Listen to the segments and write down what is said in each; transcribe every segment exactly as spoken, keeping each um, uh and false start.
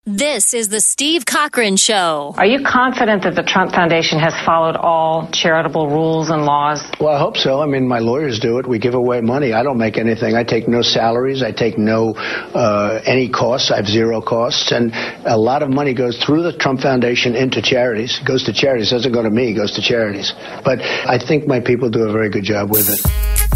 This is the Steve Cochran Show. Are you confident that the Trump Foundation has followed all charitable rules and laws? Well, I hope so. I mean, my lawyers do it. We give away money. I don't make anything. I take no salaries. I take no uh, any costs. I have zero costs. And a lot of money goes through the Trump Foundation into charities. It goes to charities. It doesn't go to me. It goes to charities. But I think my people do a very good job with it.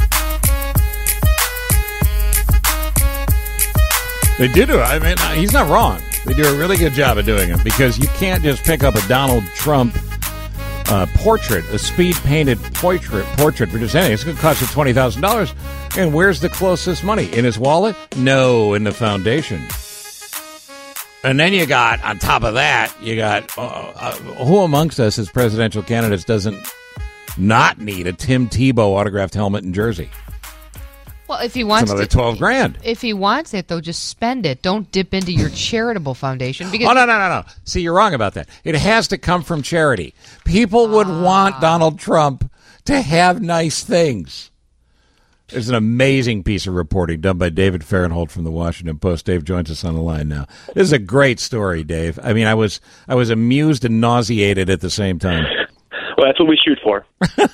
They do do it. I mean, he's not wrong. They do a really good job of doing it because you can't just pick up a Donald Trump uh, portrait, a speed-painted portrait, portrait for just anything. It's going to cost you twenty thousand dollars. And where's the closest money? In his wallet? No, in the foundation. And then you got, on top of that, you got, uh, uh, who amongst us as presidential candidates doesn't not need a Tim Tebow autographed helmet and jersey? Well, if he wants it's another to, twelve grand. If he wants it, though, just spend it. Don't dip into your charitable foundation. Because oh, no, no, no, no. See, you're wrong about that. It has to come from charity. People would ah. want Donald Trump to have nice things. There's an amazing piece of reporting done by David Fahrenthold from the Washington Post. Dave joins us on the line now. This is a great story, Dave. I mean, I was I was amused and nauseated at the same time. Well, that's what we shoot for.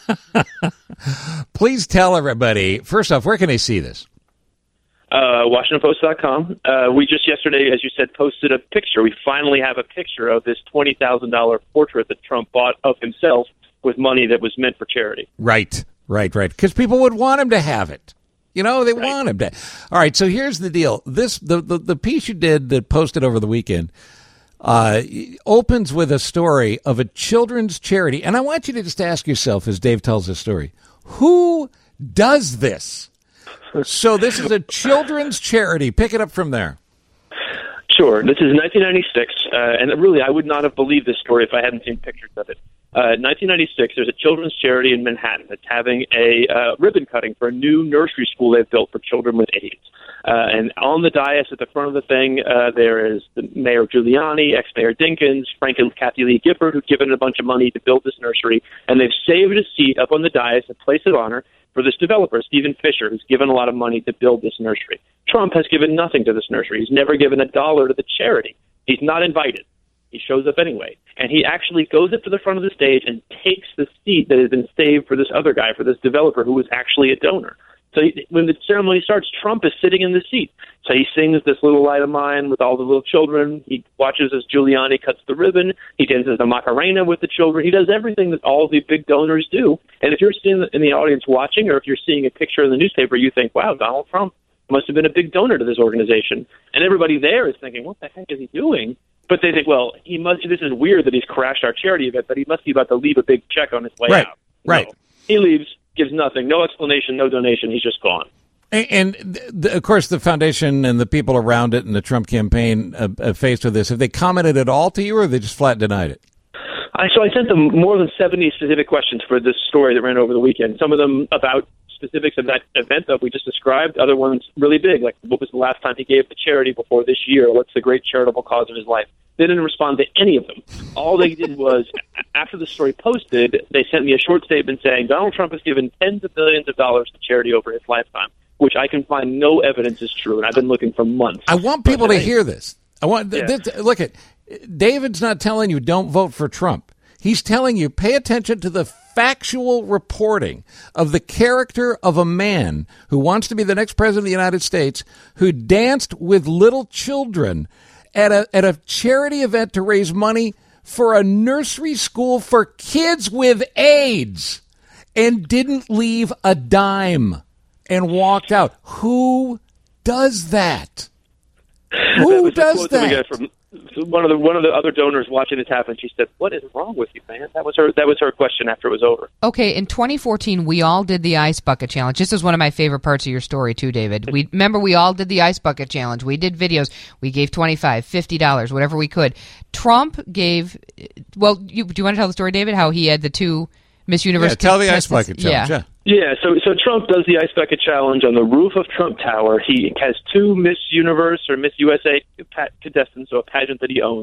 Please tell everybody, first off, where can they see this? Uh, Washington Post dot com. Uh, we just yesterday, as you said, posted a picture. We finally have a picture of this twenty thousand dollars portrait that Trump bought of himself with money that was meant for charity. Right, right, right. Because people would want him to have it. You know, they right. want him to. All right, so here's the deal. This the, the, the piece you did that posted over the weekend Uh, opens with a story of a children's charity. And I want you to just ask yourself, as Dave tells this story, who does this? So this is a children's charity. Pick it up from there. Sure. This is nineteen ninety-six, uh, and really I would not have believed this story if I hadn't seen pictures of it. Uh, nineteen ninety-six, there's a children's charity in Manhattan that's having a uh, ribbon cutting for a new nursery school they've built for children with AIDS. Uh, and on the dais at the front of the thing, uh, there is the Mayor Giuliani, ex-Mayor Dinkins, Frank and Kathy Lee Gifford, who've given a bunch of money to build this nursery, and they've saved a seat up on the dais, a place of honor, for this developer, Stephen Fisher, who's given a lot of money to build this nursery. Trump has given nothing to this nursery. He's never given a dollar to the charity. He's not invited. He shows up anyway. And he actually goes up to the front of the stage and takes the seat that has been saved for this other guy, for this developer who was actually a donor. So he, when the ceremony starts, Trump is sitting in the seat. So he sings This Little Light of Mine with all the little children. He watches as Giuliani cuts the ribbon. He dances the Macarena with the children. He does everything that all the big donors do. And if you're sitting in the audience watching, or if you're seeing a picture in the newspaper, you think, wow, Donald Trump must have been a big donor to this organization. And everybody there is thinking, what the heck is he doing? But they think, well, he must. This is weird that he's crashed our charity event, but he must be about to leave a big check on his way right, out. Right. No. He leaves, gives nothing, no explanation, no donation. He's just gone. And, and the, of course, the foundation and the people around it and the Trump campaign uh, uh, faced with this, have they commented at all to you, or have they just flat denied it? I, so I sent them more than seventy specific questions for this story that ran over the weekend. Some of them about specifics of that event that we just described. Other ones really big, like what was the last time he gave to charity before this year? What's the great charitable cause of his life? They didn't respond to any of them. All they did was, after the story posted, they sent me a short statement saying Donald Trump has given tens of billions of dollars to charity over his lifetime, which I can find no evidence is true, and I've been looking for months. I want people to hear this. I want Yeah. this, look at David's not telling you don't vote for Trump. He's telling you pay attention to the factual reporting of the character of a man who wants to be the next president of the United States, who danced with little children at a at a charity event to raise money for a nursery school for kids with AIDS and didn't leave a dime and walked out. Who does that? Who that does that? We that? got from one of the one of the other donors watching this happen. She said, "What is wrong with you, man?" That was her. That was her question after it was over. Okay, in twenty fourteen, we all did the ice bucket challenge. This is one of my favorite parts of your story, too, David. We remember we all did the ice bucket challenge. We did videos. We gave twenty-five dollars, fifty dollars, whatever we could. Trump gave. Well, you, do you want to tell the story, David? How he had the two Miss Universe? Yeah, tell the ice bucket challenge. Yeah. Yeah. Yeah, so so Trump does the ice bucket challenge on the roof of Trump Tower. He has two Miss Universe or Miss U S A contestants, so a pageant that he owns.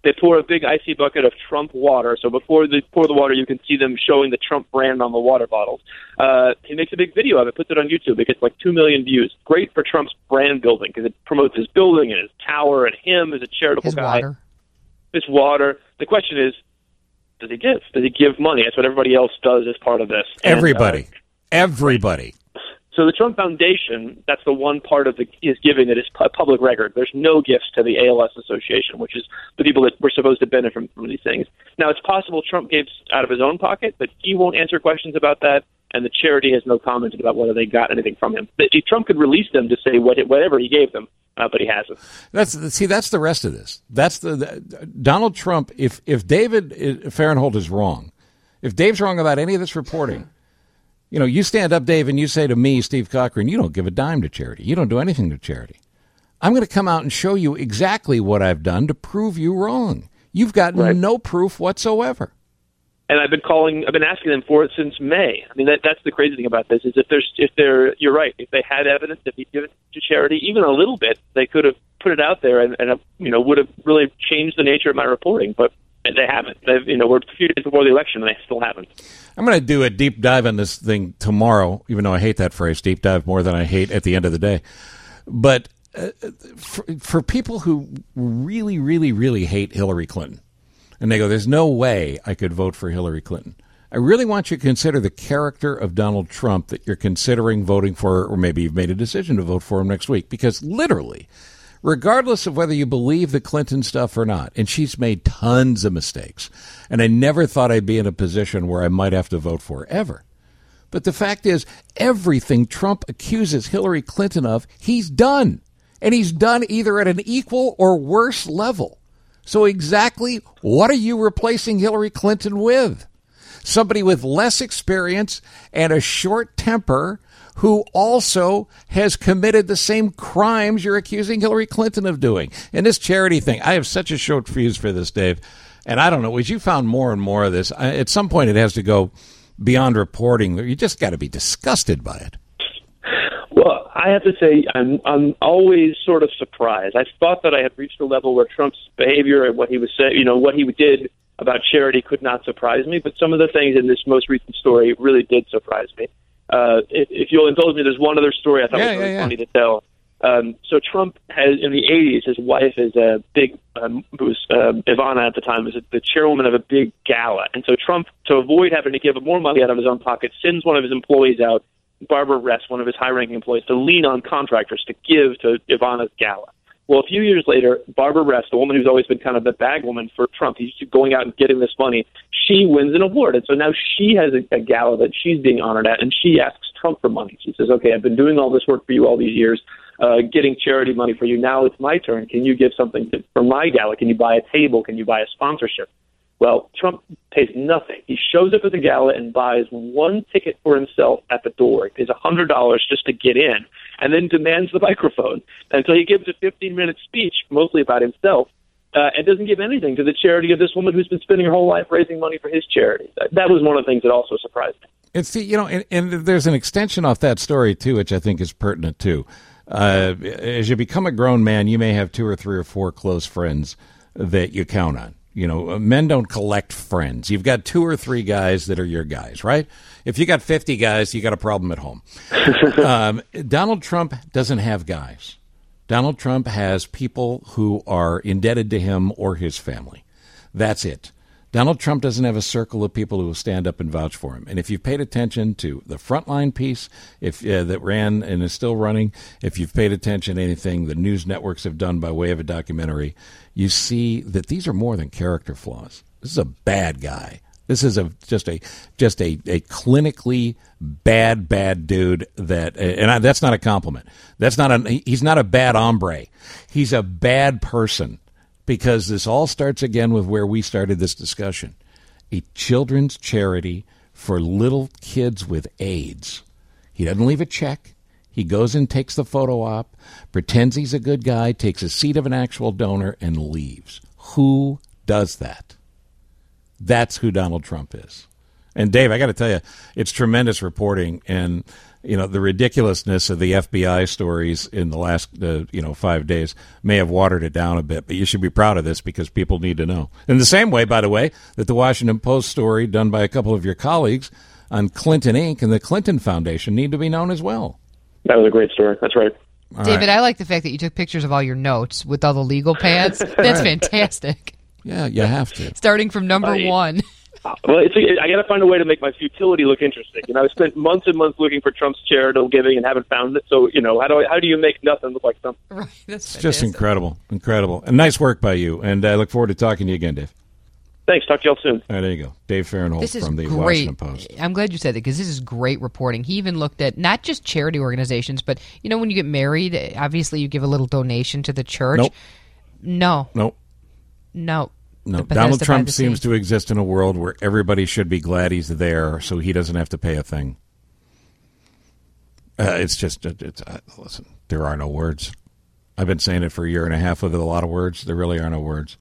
They pour a big icy bucket of Trump water. So before they pour the water, you can see them showing the Trump brand on the water bottles. Uh, he makes a big video of it, puts it on YouTube. It gets like two million views. Great for Trump's brand building because it promotes his building and his tower and him as a charitable His guy. water. His water. The question is, does he give? Does he give money? That's what everybody else does as part of this. And, Everybody. Uh, Everybody. So the Trump Foundation, that's the one part of the is giving that is pu- public record. There's no gifts to the A L S Association, which is the people that were supposed to benefit from, from these things. Now, it's possible Trump gave out of his own pocket, but he won't answer questions about that, and the charity has no comment about whether they got anything from him. But Trump could release them to say what, whatever he gave them, uh, but he hasn't. That's see. That's the rest of this. That's the, the Donald Trump. If if David Fahrenthold is wrong, if Dave's wrong about any of this reporting. You know, you stand up, Dave, and you say to me, Steve Cochran, you don't give a dime to charity. You don't do anything to charity. I'm going to come out and show you exactly what I've done to prove you wrong. You've got right. no proof whatsoever. And I've been calling, I've been asking them for it since May. I mean, that, that's the crazy thing about this is if there's, if they're, you're right, if they had evidence, if you give it to charity, even a little bit, they could have put it out there and, and you know, would have really changed the nature of my reporting. But they haven't. They've, you know, we're a few days before the election, and they still haven't. I'm going to do a deep dive on this thing tomorrow, even though I hate that phrase, deep dive, more than I hate at the end of the day. But uh, for, for people who really, really, really hate Hillary Clinton, and they go, there's no way I could vote for Hillary Clinton, I really want you to consider the character of Donald Trump that you're considering voting for, or maybe you've made a decision to vote for him next week, because literally, regardless of whether you believe the Clinton stuff or not, and she's made tons of mistakes, and I never thought I'd be in a position where I might have to vote for her, ever. But the fact is, everything Trump accuses Hillary Clinton of, he's done. And he's done either at an equal or worse level. So exactly what are you replacing Hillary Clinton with? Somebody with less experience and a short temper who also has committed the same crimes you're accusing Hillary Clinton of doing. And this charity thing, I have such a short fuse for this, Dave. And I don't know, as you found more and more of this, at some point it has to go beyond reporting. You just got to be disgusted by it. Well, I have to say I'm I'm always sort of surprised. I thought that I had reached a level where Trump's behavior and what he was saying, you know, what he did about charity could not surprise me. But some of the things in this most recent story really did surprise me. Uh, if, if you'll indulge me, there's one other story I thought yeah, was really yeah, yeah. funny to tell. Um, so Trump has, in the eighties, his wife is a big, um, who was uh, Ivana at the time, was the chairwoman of a big gala. And so Trump, to avoid having to give more money out of his own pocket, sends one of his employees out, Barbara Rest, one of his high-ranking employees, to lean on contractors to give to Ivana's gala. Well, a few years later, Barbara Rest, the woman who's always been kind of the bag woman for Trump, he's going out and getting this money, she wins an award. And so now she has a, a gala that she's being honored at, and she asks Trump for money. She says, okay, I've been doing all this work for you all these years, uh, getting charity money for you. Now it's my turn. Can you give something to, for my gala? Can you buy a table? Can you buy a sponsorship? Well, Trump pays nothing. He shows up at the gala and buys one ticket for himself at the door. He pays one hundred dollars just to get in, and then demands the microphone. And so he gives a fifteen-minute speech, mostly about himself, uh, and doesn't give anything to the charity of this woman who's been spending her whole life raising money for his charity. That was one of the things that also surprised me. It's the, you know, and, and there's an extension off that story, too, which I think is pertinent, too. Uh, as you become a grown man, you may have two or three or four close friends that you count on. You know, men don't collect friends. You've got two or three guys that are your guys, right? If you got fifty guys, you got a problem at home. um, Donald Trump doesn't have guys. Donald Trump has people who are indebted to him or his family. That's it. Donald Trump doesn't have a circle of people who will stand up and vouch for him. And if you've paid attention to the Frontline piece if uh, that ran and is still running, if you've paid attention to anything the news networks have done by way of a documentary, you see that these are more than character flaws. This is a bad guy. This is a just a just a, a clinically bad, bad dude that, and I, that's not a compliment. That's not a, he's not a bad hombre. He's a bad person. Because this all starts again with where we started this discussion. A children's charity for little kids with AIDS. He doesn't leave a check. He goes and takes the photo op, pretends he's a good guy, takes a seat of an actual donor, and leaves. Who does that? That's who Donald Trump is. And, Dave, I got to tell you, it's tremendous reporting. And you know, the ridiculousness of the F B I stories in the last, uh, you know, five days may have watered it down a bit, but you should be proud of this because people need to know. In the same way, by the way, that the Washington Post story done by a couple of your colleagues on Clinton Incorporated and the Clinton Foundation need to be known as well. That was a great story. That's right. All David, right. I like the fact that you took pictures of all your notes with all the legal pads. That's fantastic. Yeah, you have to. Starting from number Right. one. Well, it's a, I got to find a way to make my futility look interesting. You know, I spent months and months looking for Trump's charitable giving and haven't found it. So, you know, how do I, how do you make nothing look like something? Right, that's It's fantastic. just incredible, incredible. And nice work by you. And I look forward to talking to you again, Dave. Thanks. Talk to y'all soon. All right, there you go. Dave Farenthold This is from the great. Washington Post. I'm glad you said that because this is great reporting. He even looked at not just charity organizations, but, you know, when you get married, obviously you give a little donation to the church. Nope. No. Nope. No. No, The Donald Bethesda by Trump the seems sea. to exist in a world where everybody should be glad he's there, so he doesn't have to pay a thing. Uh, it's just, it, it's uh, listen. There are no words. I've been saying it for a year and a half with a lot of words. There really are no words.